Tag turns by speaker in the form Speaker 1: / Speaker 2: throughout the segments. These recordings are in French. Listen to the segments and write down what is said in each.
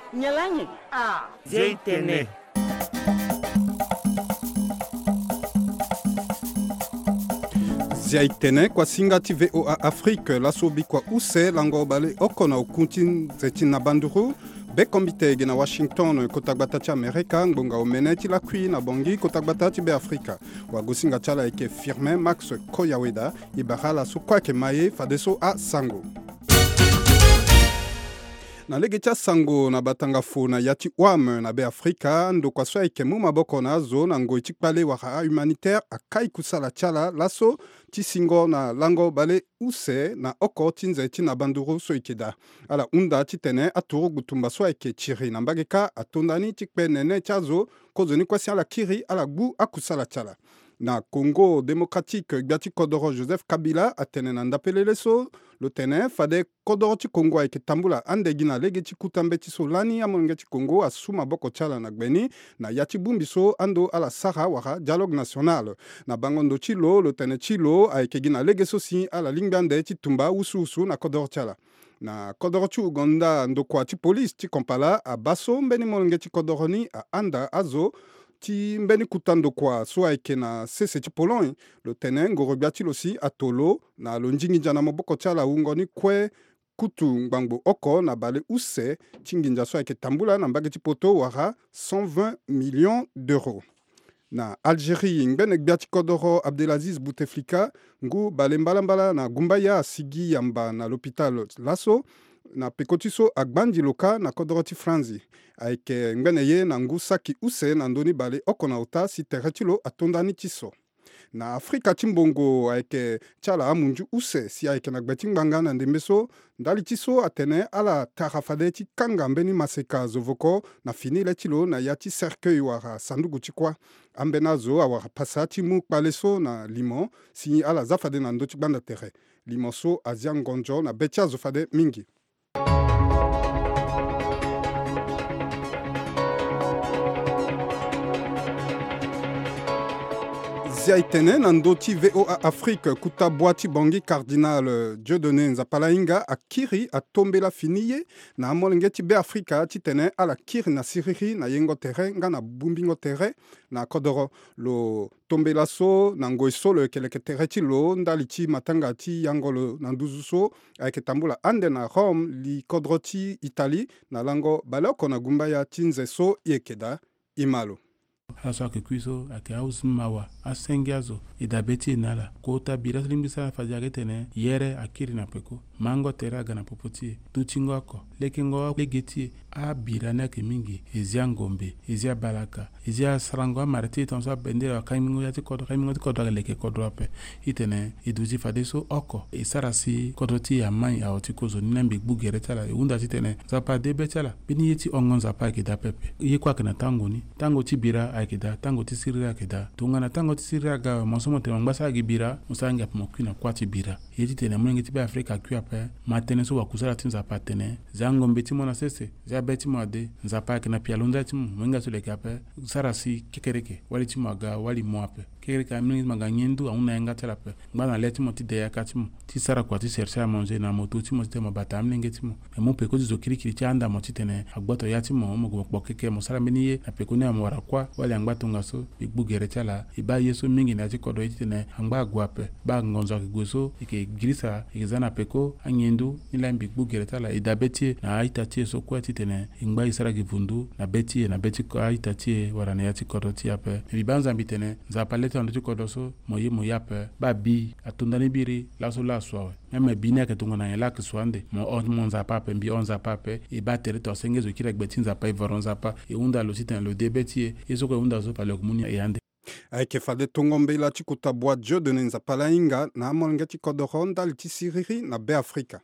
Speaker 1: Nyalanyi.
Speaker 2: Zeitene.
Speaker 3: Ziaitene kwa singati VOA Afrique lasobi kwa use lango bale okona ukuntin zetina banduru bekombite gena Washington kotagbatachi Amerika ngbonga omeneti la kui na bongi kotagbatachi be Afrika wagusinga chala eke firme Max Koyaweda ibahala su kwake maye fadeso a sango na legecha sango na batanga fona yati wam na be Afrika ndo kwa swa ike mu maboko na zo na ngo itikpale waka humanitaire akai kusala chala laso tisingo na lango bale use na oko tinze tina banduru so ikeda ala unda titene aturu gutumba swa ike chiri na mbageka atondani tikpe nene chazo kozoni kwasi ala kiri ala gbu akusala chala na Congo démocratique Gati Kodoro Joseph Kabila atene na ndapelele so lotene fade Kodoro ti Congo ayeke tambula andegina lege ti kutambe ti so lani amonge ti Congo asuma boko chala na gbeni na yati bumbi so ando ala sara wara dialogue national na bangondo ti lo lotene ti lo ayeke gina lege so si ala lingbiande ti tumba usu na Kodoro chala na Kodoro ti Uganda ndokua ti police ti Kampala abaso mbeni molonge ti Kodoro ni anda azo ti mbeni kutando kwa so ayeke na sese ti polon lo tene ngoro bia ti lo si atolo na lo ndinginja na maboko ti ala hungo ni kue kutu ngbangbo oko na bale use ti nginja so ayeke tambula na mbage ti poto wara 120 millions d'euros na Algérie ngbene gbia ti Kodoro Abdelaziz Bouteflika ngu bale mbalambala na gumbaya asigi yamba na l'hôpital laso na pekoti so agbandi loka na Kodoro ti Franzi ayeke ngbene ye na ngu saki use na ndoni bale oko na uta si tere ti lo atondani ti so na Afrika ti mbongo ayeke ti ala amunju use si ayeke na gbe ti ngbanga na ndembe so ndali ti so atene ala tara fade ti kanga mbeni maseka zo voko na finile ti lo na ya ti cercueil wara sandugu ti kuâ ambeni azo awara pasa ti mu kpale so na limon si ala za fade na ndö ti gbanda tere limon so azia ngonjo na be ti azo fade mingi Ziaitene na ndö ti VOA Afrique kuta bua ti bongi cardinal Dieudonné Nzapalainga akiri atombela fini ye na amolenge ti be Afrika ti tene ala kiri na siriri na yengo tere nga na bumbingo tere na Kodoro lo tombela so na ngoi so lo yeke tere ti lo ndali ti matanga ti yango lo na nduzu so ayeke tambula ande na Rome li kodro ti Italie na lango bale oko na gumbaya ti nze so yeke da imalo
Speaker 4: aso ake kuiso ake aus mawa asengiazo idabeti nala kota bira limbisa fajage tene yere akiri na peko mango tera gana popoti tuchingo ako lekingo legeti a bira na ke mingi ezia ngombe ezia balaka ezia sarango marti tonso bendera kaimingo yati kodo kaimingo ti kodo leke kodo ape itene iduji fadeso oko isarasi kodo ti amai a oti kozo ni nambe gbugere tala unda titene zapa de betala bini yeti ongon zapa ke da pepe yekwa kana tango ti bira akida tango ti sirira akida tungana tango ti sirira ga mosomo te ngbasa gi bira musangi apo kwina kwati bira yeti tene mwengi ti be Afrika kwi ape matene so wakusala ti nzapa tene zango mbeti mona sese za beti mode nzapa ke na pialonda ti mwenga so leke ape sarasi kekereke wali ti maga wali mo ape kekereke amni maga nyendu auna enga tela ape ngana leti mo ti de yakati mo ti sara kwa ti chercher à manger na moto ti mo ti mo bata amnenge ti mo pe ko zo kirikiri ti anda mo ti tene agboto ya ti mo go pokeke mo sara meni ye ape ko ni amora kwa wali angba tonga so igbugere chala iba yeso mingi na ti kodo itene angba agwape ba ngonzo kigoso ike grisa ikizana peko anyendu ila igbugere chala idabeti na aitati so kwa titene ingba isara givundu na beti ko aitati warana ya ti kodo ti ape bibanza mbitene za palete ndo ti kodo so mo yape ba bi atundani biri laso laswa meme bine ke tungona ya ke swande mo nza pape mbi onza pape iba territoire sengezo kira gbetinza pa ivoronza pa e unda lo titene lo debeti yeso ko unda so pale komuni yande
Speaker 3: ayeke fade tongombela ti kuta bua Dieudonné Nzapalainga na amolenge ti Kodoro ndali ti siriri na be Afrika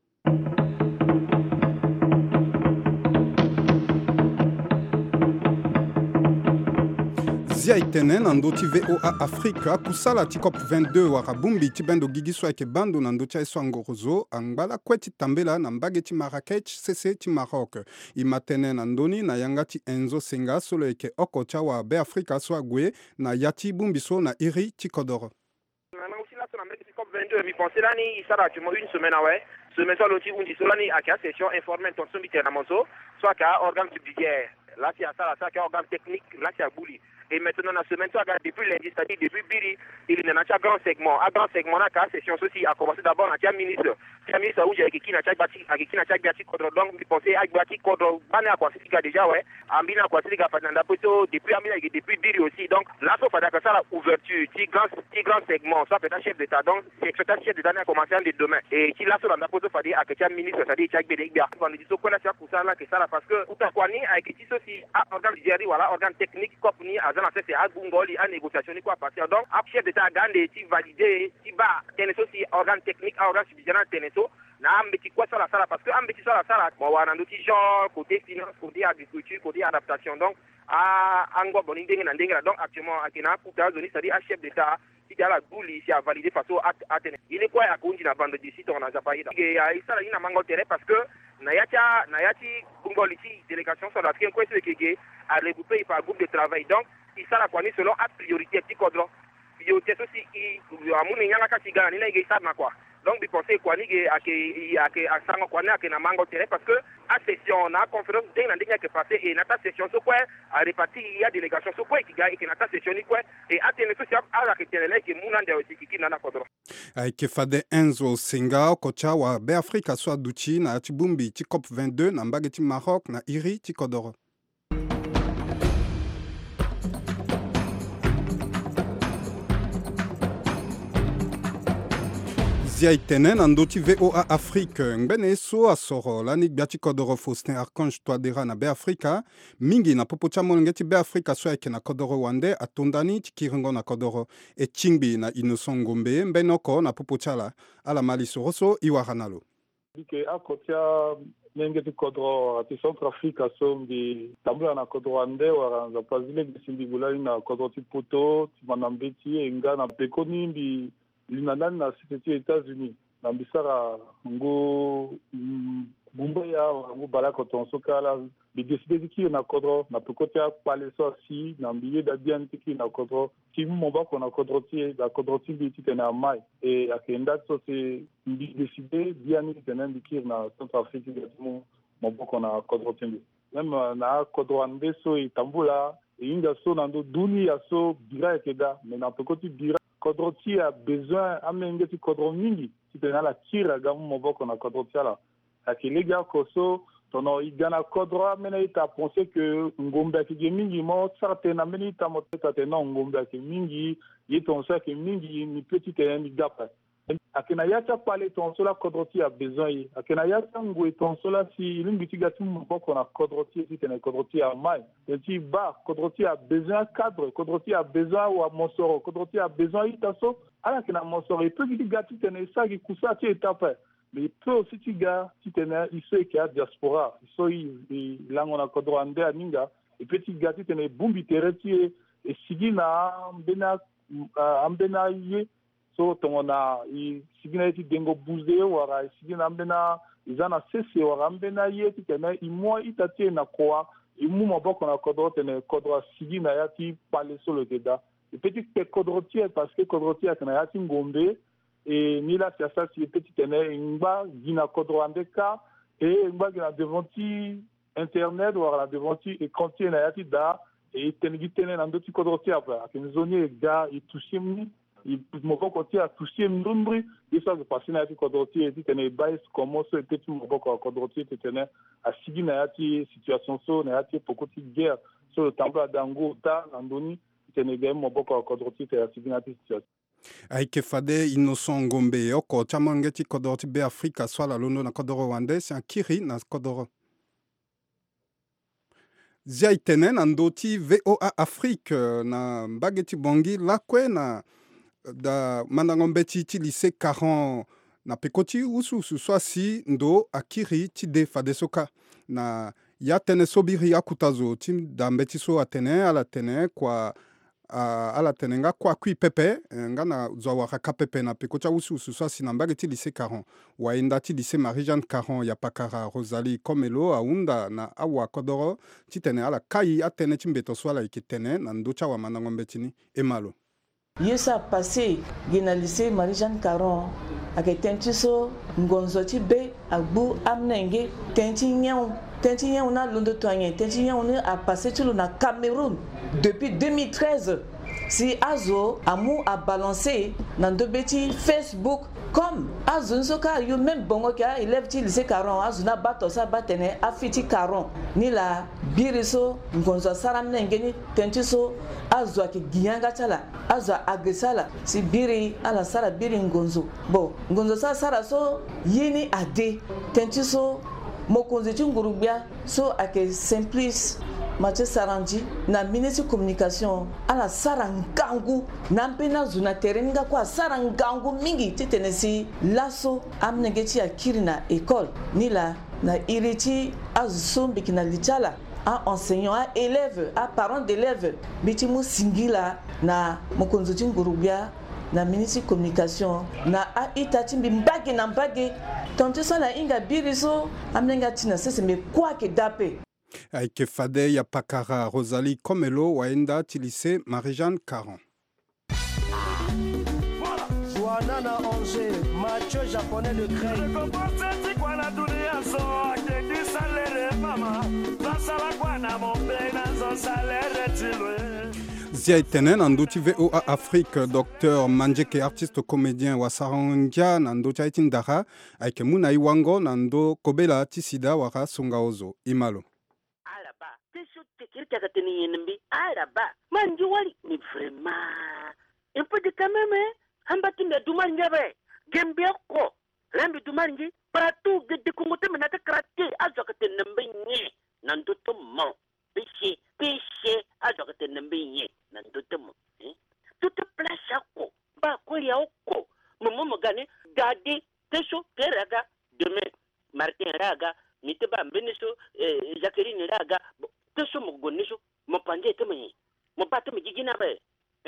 Speaker 3: Ziaitene na ndö ti VOA Afrika kusala ti COP22 wara bumbi ti bendo gigi so ayeke bando na ndö ti aye so angorozo angbala kue ti tambela na mbage ti Marrakech sese ti Maroc e ma tënë na ndöni na yanga ti Enzo Senga so lo yeke oko ti awa be Afrika so ague na ya ti bumbi so na iri ti Kodoro
Speaker 5: COP22 mi pensé l'année, il s'arrête une semaine, ouais.
Speaker 1: semaine soit l'autre undi solani à la session informelle ton sombi ternamonso soit qu'à organe subsidiaire là c'est à ça là qu'à organe technique là c'est à bouli et maintenant la semaine soit depuis lundi c'est-à-dire depuis biri il y a un grand segment là qu'à session aussi a commencé d'abord à ministre où j'ai qui n'a pas bâti qui n'a pas bâti contre donc penser à bâti contre bana quoi c'est déjà ouais ambina quoi c'est pendant poto depuis amina depuis biri aussi donc là sauf à ça la ouverture petit grand segment soit peut-être chef d'état donc c'est secrétaire chef d'état a commencé en demain et qui là sur la poto fadi à que ministre c'est-à-dire chaque bédé bien on dit so connaît ça pour ça là que ça là parce que tout à quoi ni avec qui aussi organe géré voilà organe technique comme ni à dans c'est à Bungoli à négociation ni quoi à partir donc à chef d'état gande qui validé qui va tenir aussi organe technique organe subsidiaire tenir na ambeti quoi ça la parce que ambeti ça la bon wana ndoti genre côté finance côté agriculture côté adaptation donc à ango boni ndenge donc actuellement akina kuta zoni c'est à chef d'état qui a la bouli si a validé façon à tenir il est quoi à kundi na vendredi si on a zapaï et ça ina mango terrain parce que nayati Bungoli délégation sur la qui quoi c'est que a regroupé par groupe de travail donc il ça la quoi selon à priorité petit codron priorité aussi il amuni nyanga kasiga ni na ça na quoi donc bi penser quoi ni à sango quoi na na mango terrain parce que à session na conférence dès na ndenge que passer et na ta session so quoi à répartir il y a délégation so quoi qui gagne et na ta session ni quoi et à tenir social à la ketele que munande aussi qui na kodro
Speaker 3: ke fade Enzo Senga kocha wa be Afrika so duchi na Tibumbi ti COP 22 na mbageti Maroc na iri ti kodoro Zia itenen andoti VOA Afrique ngbene so asoro lani biati kodoro Faustin Archange Touadéra na be Afrika mingi na popocha molengeti be Afrika so eke na kodoro wande atondani tikiringo na kodoro e chingbi na Innocent Ngombe mbenoko na popocha la ala mali soroso iwaranalo
Speaker 5: Dike akotia nengeti kodoro ati Centrafrique sombi tambula na kodoro wande waranza pazile bisindibulani na kodoro tipoto timanambeti enga na pekoni mbi linandani na siteti États-Unis na bisara ngo Mumbai ngo balako tonso kala bi décider ki na kodro na pekote a parler ça si na billet d'Abian ki na kodro ki momba ko na kodro ti da kodro ti bi ti na mai et akenda so c'est bi décider bien ni tenen bi na Centrafrique mo ko na kodro ti même na kodro ande so itambula et inga so na do duni ya so bira ekeda mais na pekote bira Kodroti a besoin amengeti kodro mingi titena la tira gamu moboko na kodroti la akilega koso tono igana kodro amena ita penser que ngombe ki mingi mo certaine amena ita moteta tena ngombe ki mingi yiton sa ki mingi ni petite ni gapa akena yacha pale ton sola kodroti a besoin akena yacha ngwe ton sola si lingiti gatu moboko na kodroti titena kodroti a mai ti ba kodroti a besoin cadre kodroti a besoin wa mosoro kodroti a besoin itaso ala kena mosoro et peut gati tena ça qui kusa ti étape mais peut aussi tiga titena iso ki a diaspora iso i lango kodro ande aninga et petit gati tena bumbi tereti et sigina ambena ye so tongona i sigina ti dengo buze wara sigina ambena izana sese wara ambena ye titena i mo itati na kwa i mu maboko na kodro tena kodro sigina ya ti pale solo keda et petit pe kodro ti parce que kodro ti kana ya ti ngombe et ni la siasa si petit tene ngba gina kodro andeka et ngba gina devant internet wara la devant écran ti na ya ti da et tengi tene na ndoti kodro ti apa akinzoni ga i tushimni il moko koti a touché mndumbre et ça se passe na ti kodroti et tene base comment ça était tout moko kodroti tene a sigi na yati situation so na yati pokoti guerre sur le tableau d'ango ta andoni tene game moko kodroti te a sigi na ti situation
Speaker 3: Aike fade Innocent Ngombe oko chamangeti kodroti be Afrika swala londo na kodoro wande c'est un kiri na kodoro Zia itenen andoti VOA Afrique na bageti bongi lakwe na da manangombe ti lycée 40 na pekoti usu swasi ndo akiri ti de fadesoka na ya tene sobiri akutazo tim da mbeti so atene ala tene kwa ala tene nga kwa kui pepe nga na zawaka kapepe na pekota usu swasi na mbage ti lycée 40 waenda ti lycée Marie-Jeanne 40 ya pakara Rosalie Komelo aunda na awa kodoro ti tene ala kai atene ti mbeto swala ikitene na ndocha wa manangombe tini emalo
Speaker 6: Yesa passé, gina lycée Marie-Jeanne Caron, ake tenti so ngonzo ti be agbu amnenge tenti nyau na londo toanye tenti nyau ne a passé tout na Cameroun depuis 2013 si azo amu a balancé dans deux beti Facebook comme azo nsoka yo même bongo ka élève ti lycée Caron azo na bato sa batene afiti Caron ni la biriso ngonzo saramne ngeni tenti so azo ake gianga chala azo agresala si biri ala sara biri ngonzo bon ngonzo sa sara so yini ade tenti so mokonzi ti ngurubia so ake Simplice Mathieu Sarangi na ministre communication ala sarangangu na mpena zuna tereninga kwa sarangangu mingi titenesi laso amnegeti ya kirina école ni la na iriti azusombi kina lichala a enseignant a élève a parents d'élèves bitimu singila na mokonzi ti ngurubia na ministre communication na a itati mbage na mbage tonto sala inga biriso amnenga tina sese me kwa ke dape
Speaker 3: Aike Fade ya Pakara Rosalie Komelo waenda tilise Marie-Jeanne Caron.
Speaker 7: Voilà. Joanana Angers, Mathieu japonais de Crène.
Speaker 3: Zia Itenen andoti VOA Afrique Dr Manjeke artiste comédien wa Sarangia nando chaitindara aike muna iwango nando kobela tisida wara sungaozo imalo.
Speaker 2: Araba manji wali ni vraiment un peu de quand même hambati nda dumanje be gembia ko lambi dumanje partout de kongote menata krate azokate nambenye nandoto mo péché azokate nambenye nandoto mo toute place ko ba ko ya ko momo gane gade teso keraga demain Martin Raga niteba mbeniso Jacqueline Raga teso mo gonisho mo pande temenye mo bato mi gigina be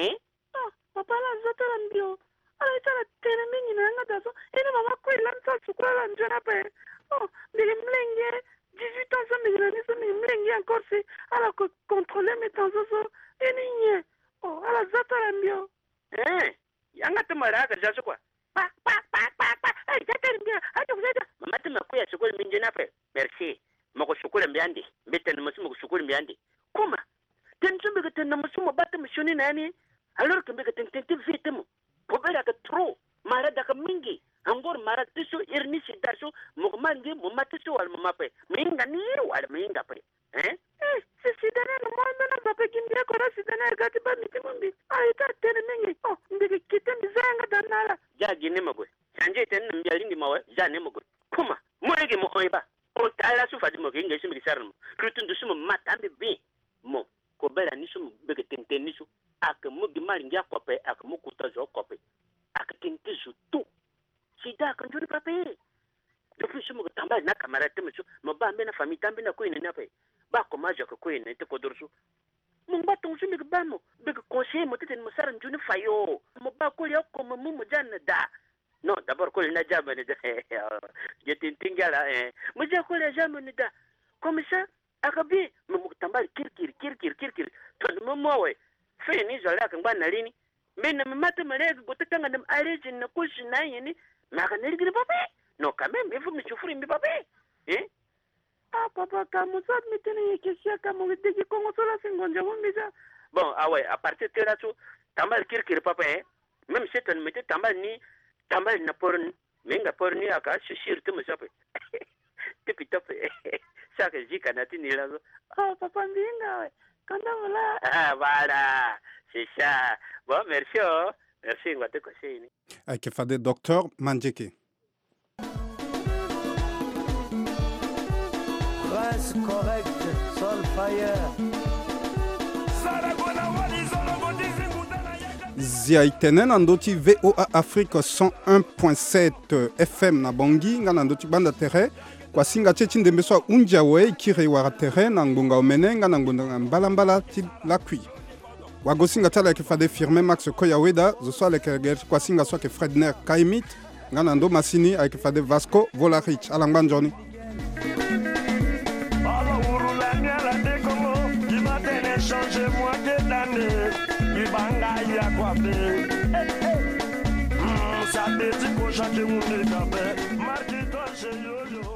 Speaker 2: papa la zoto ndio ala tala tena mingi na ngata so ina mama ko ilanta sukala njana be bili mlenge 18 ans mi na niso mi mlenge encore si ala ko contrôler mes temps so eni ala zoto ndio yanga temara ka jaso kwa pa jata ndio hata kuzeta mama tema ko ya sukula minjana be merci moko sukula mbiandi mbetene mo sukula mbiandi kuma tentu mbega tena musumo bata mishoni nani alors que mbega tente vite mo pobera ka trop mara da ka mingi angor mara tiso irni sidaso mo mangi mo matiso wal mo mape minga ni wal minga pe se sidana no mo na bape kindia ko ra sidana ga ti ba miti mumbi ai ta tene mingi mbega kitendi zanga danala ja gine mo boy sanje tene mbiali ndi mawe ja ne mo go kuma mo rege mo oiba o tala su fadi mo kinga simi sarmo krutun dusumo matambe bi mo ko bela nisu bege tente nisu ak mo di mari ngia kope ak mo kuta jo kope ak tente ju tu sida kan juri pape depuis sumo ko tamba na kamera te mo ba mbena famille tambe na ko ine na pe ba ko majo ko ine te ko dorsu mo ba ton sumi ba mo bege conseiller mo tete mo sara njuni fayo mo ba ko ya ko mo janna da non d'abord ko na jamane da je tintingala mo ja ko la jamane da comme ça akabi mo tambali kirkir to mo we fe ni zola kan bana lini mena mata marega gotanga na arrange na kushi na yini maka nilgiri pape no kame mbifu mchufuri mbi pape papa kama ça mitene yekeshia kama witeki kongo sola singonja wongeja bon ouais à partir de là tu tambali kirkir pape même si tu mette tambali na porni menga porni aka shishir tu msape tipi top saka jika natini lazo papa ndinga kanda wala voilà c'est ça bon merci ngwate ko shini
Speaker 3: Aike Fade Dr Manjeke
Speaker 7: Prince correct sol fire
Speaker 3: Zia Itenen andoti VOA Afrique 101.7 FM na Bongi nga andoti banda tere kwa singa chechi ndembeso unja we kire wara tere na ngunga omenenga na ngunga mbalambala ti lakui wagosinga tala ke Fade firme Max Koyaweda zo so le ke kwa singa so ke Fredner Kaimit nga ndo masini avec Fade Vasco Volarich alangban Johnny
Speaker 7: sabeti ko shate munde kabe marti to se yo yo